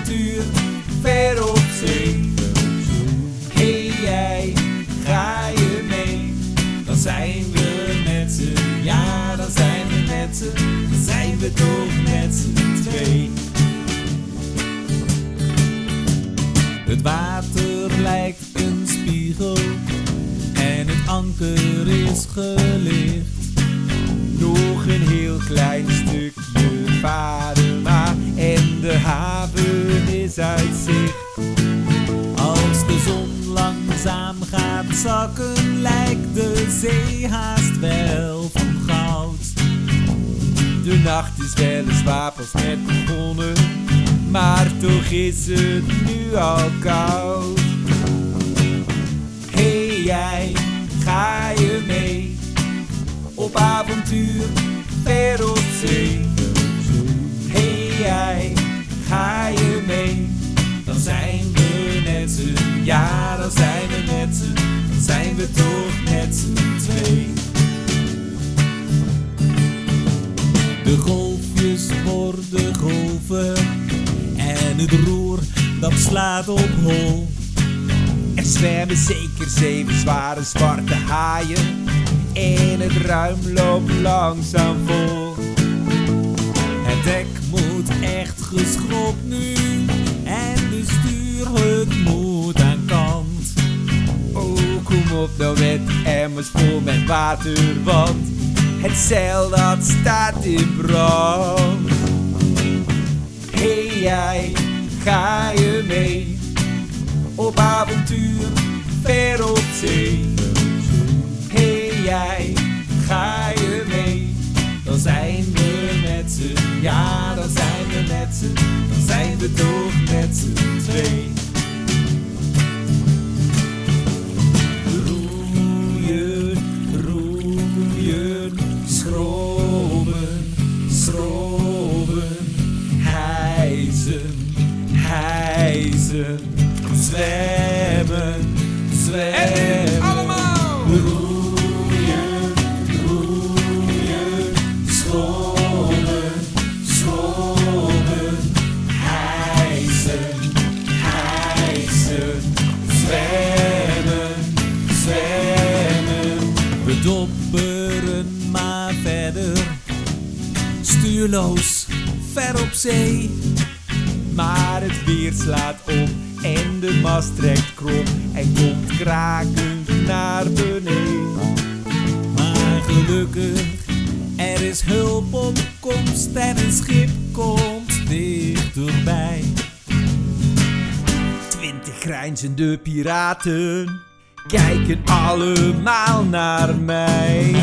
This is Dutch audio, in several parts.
avontuur ver op zee. Hey jij, ga je mee? Dan zijn we met z'n, ja dan zijn we met z'n, dan zijn we toch met z'n twee. Het water lijkt een spiegel en het anker is gelicht. Nog een heel klein stukje varen maar en de haven is uit zicht. Als de zon langzaam gaat zakken lijkt de zee haast wel van goud. De nacht is weliswaar pas net begonnen, maar toch is het nu al koud. Hey jij, ga je mee? Op avontuur ver op zee. Hey jij, ga je mee? Dan zijn we met z'n, ja dan zijn we met z'n, dan zijn we toch met z'n twee. De golfjes worden golven en het roer dat slaat op hol. Er zwemmen zeker 7 zware zwarte haaien en het ruim loopt langzaam vol. Het dek moet echt geschropt nu en de stuurhut moet aan kant. Oh kom op nou met emmers vol met water, want het zeil dat staat in brand. Hey jij, ga je mee? Op avontuur ver op zee. Hey jij, ga je mee? Dan zijn we met z'n, ja dan zijn we met z'n, dan zijn we toch met z'n twee. Roeien, roeien, schrobben, schrobben, hijsen, hijsen, zwemmen, zwemmen. Allemaal! Roeien, roeien, schrobben, schrobben, hijsen, hijsen, zwemmen, zwemmen. We dobberen maar verder, stuurloos, ver op zee. Maar het weer slaat op en de mast trekt krom en komt krakend naar beneden. Maar gelukkig, er is hulp op komst en een schip komt dichterbij. 20 grijnzende piraten kijken allemaal naar mij.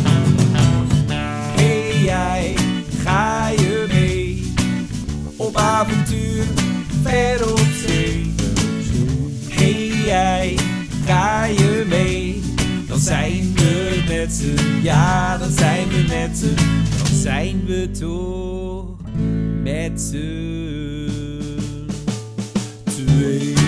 Hey jij, ga je mee? Op avontuur ver op zee. Hey jij, ga je mee? Dan zijn we met z'n, ja dan zijn we met z'n, dan zijn we toch met z'n twee.